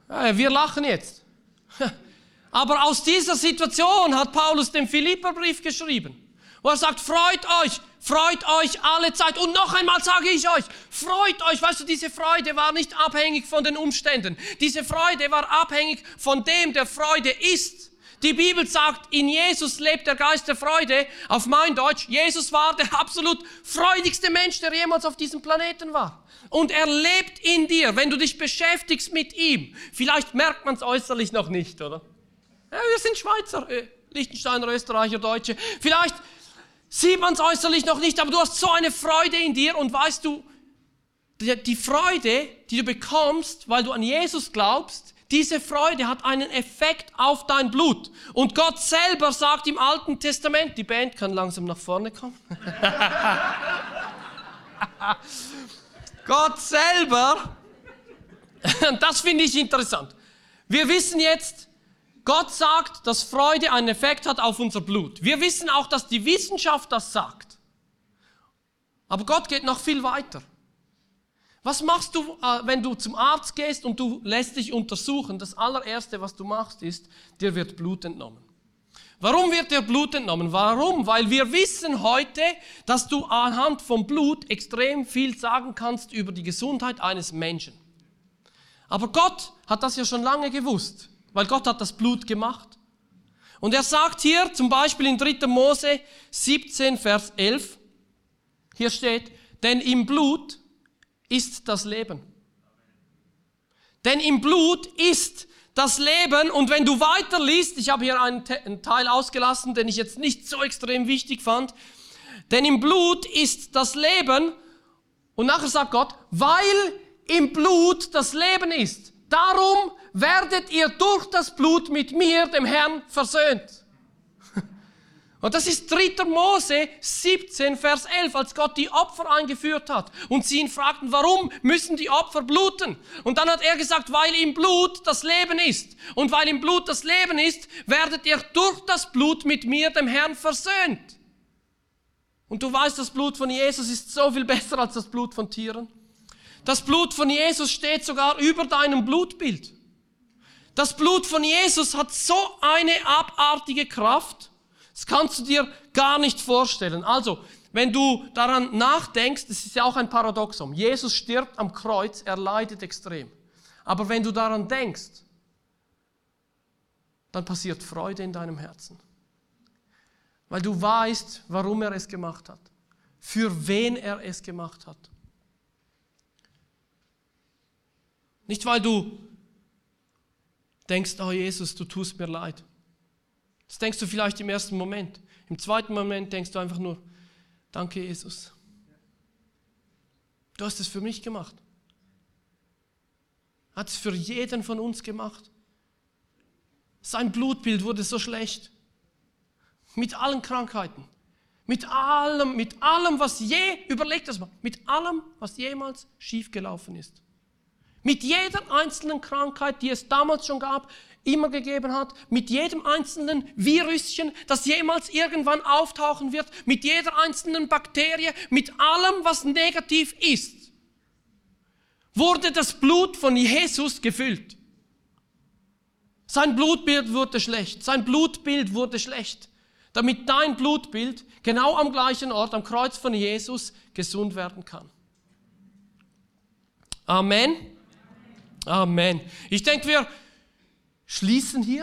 Wir lachen jetzt. Aber aus dieser Situation hat Paulus den Philipperbrief geschrieben, wo er sagt, freut euch, freut euch alle Zeit. Und noch einmal sage ich euch, freut euch. Weißt du, diese Freude war nicht abhängig von den Umständen. Diese Freude war abhängig von dem, der Freude ist. Die Bibel sagt, in Jesus lebt der Geist der Freude. Auf mein Deutsch, Jesus war der absolut freudigste Mensch, der jemals auf diesem Planeten war. Und er lebt in dir, wenn du dich beschäftigst mit ihm. Vielleicht merkt man es äußerlich noch nicht, oder? Ja, wir sind Schweizer, äh, Liechtensteiner, Österreicher, Deutsche. Vielleicht sieht man es äußerlich noch nicht, aber du hast so eine Freude in dir und weißt du, die, die Freude, die du bekommst, weil du an Jesus glaubst, diese Freude hat einen Effekt auf dein Blut. Und Gott selber sagt im Alten Testament, die Band kann langsam nach vorne kommen. Gott selber, das finde ich interessant. Wir wissen jetzt, Gott sagt, dass Freude einen Effekt hat auf unser Blut. Wir wissen auch, dass die Wissenschaft das sagt. Aber Gott geht noch viel weiter. Was machst du, wenn du zum Arzt gehst und du lässt dich untersuchen? Das allererste, was du machst, ist, dir wird Blut entnommen. Warum wird dir Blut entnommen? Warum? Weil wir wissen heute, dass du anhand vom Blut extrem viel sagen kannst über die Gesundheit eines Menschen. Aber Gott hat das ja schon lange gewusst. Weil Gott hat das Blut gemacht. Und er sagt hier zum Beispiel in dritter Mose siebzehn, Vers elf, hier steht, denn im Blut ist das Leben. Denn im Blut ist das Leben. Und wenn du weiter liest, ich habe hier einen, Te- einen Teil ausgelassen, den ich jetzt nicht so extrem wichtig fand, denn im Blut ist das Leben. Und nachher sagt Gott, weil im Blut das Leben ist. Darum werdet ihr durch das Blut mit mir, dem Herrn, versöhnt. Und das ist dritter Mose siebzehn, Vers elf, als Gott die Opfer eingeführt hat. Und sie ihn fragten, warum müssen die Opfer bluten? Und dann hat er gesagt, weil im Blut das Leben ist. Und weil im Blut das Leben ist, werdet ihr durch das Blut mit mir, dem Herrn, versöhnt. Und du weißt, das Blut von Jesus ist so viel besser als das Blut von Tieren. Das Blut von Jesus steht sogar über deinem Blutbild. Das Blut von Jesus hat so eine abartige Kraft, das kannst du dir gar nicht vorstellen. Also, wenn du daran nachdenkst, das ist ja auch ein Paradoxon. Jesus stirbt am Kreuz, er leidet extrem. Aber wenn du daran denkst, dann passiert Freude in deinem Herzen. Weil du weißt, warum er es gemacht hat, für wen er es gemacht hat. Nicht, weil du denkst, oh Jesus, du tust mir leid. Das denkst du vielleicht im ersten Moment. Im zweiten Moment denkst du einfach nur, danke Jesus. Du hast es für mich gemacht. Hat es für jeden von uns gemacht. Sein Blutbild wurde so schlecht. Mit allen Krankheiten. Mit allem, mit allem, was je, überleg das mal, mit allem, was jemals schiefgelaufen ist. Mit jeder einzelnen Krankheit, die es damals schon gab, immer gegeben hat, mit jedem einzelnen Virüschen, das jemals irgendwann auftauchen wird, mit jeder einzelnen Bakterie, mit allem, was negativ ist, wurde das Blut von Jesus gefüllt. Sein Blutbild wurde schlecht, sein Blutbild wurde schlecht, damit dein Blutbild genau am gleichen Ort, am Kreuz von Jesus, gesund werden kann. Amen. Amen. Ich denke, wir schließen hier.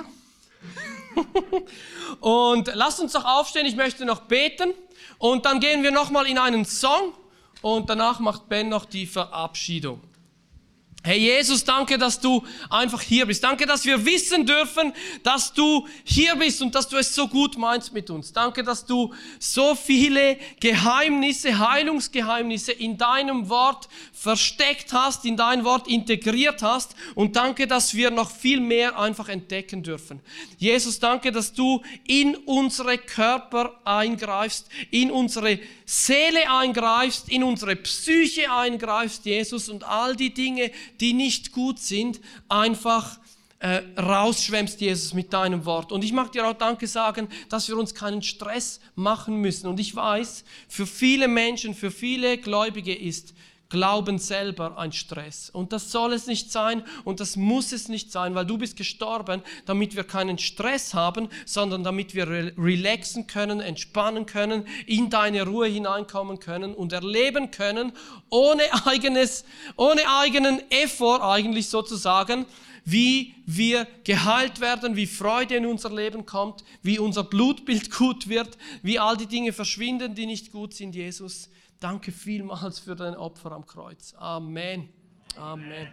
Und lasst uns doch aufstehen, ich möchte noch beten. Und dann gehen wir nochmal in einen Song. Und danach macht Ben noch die Verabschiedung. Hey Jesus, danke, dass du einfach hier bist. Danke, dass wir wissen dürfen, dass du hier bist und dass du es so gut meinst mit uns. Danke, dass du so viele Geheimnisse, Heilungsgeheimnisse in deinem Wort versteckt hast, in dein Wort integriert hast. Und danke, dass wir noch viel mehr einfach entdecken dürfen. Jesus, danke, dass du in unsere Körper eingreifst, in unsere Seele eingreifst, in unsere Psyche eingreifst, Jesus, und all die Dinge, die nicht gut sind, einfach äh, rausschwemmst, Jesus, mit deinem Wort. Und ich mag dir auch Danke sagen, dass wir uns keinen Stress machen müssen. Und ich weiß, für viele Menschen, für viele Gläubige ist Glauben selber ein Stress. Und das soll es nicht sein und das muss es nicht sein, weil du bist gestorben, damit wir keinen Stress haben, sondern damit wir re- relaxen können, entspannen können, in deine Ruhe hineinkommen können und erleben können, ohne eigenes, ohne eigenen Effort eigentlich sozusagen, wie wir geheilt werden, wie Freude in unser Leben kommt, wie unser Blutbild gut wird, wie all die Dinge verschwinden, die nicht gut sind, Jesus. Danke vielmals für dein Opfer am Kreuz. Amen. Amen.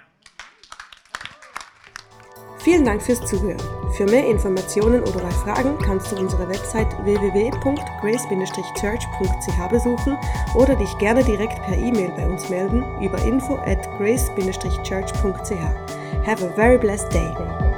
Vielen Dank fürs Zuhören. Für mehr Informationen oder bei Fragen kannst du unsere Website w w w punkt grace Bindestrich church punkt c h besuchen oder dich gerne direkt per E-Mail bei uns melden über info at grace Bindestrich church punkt c h. Have a very blessed day.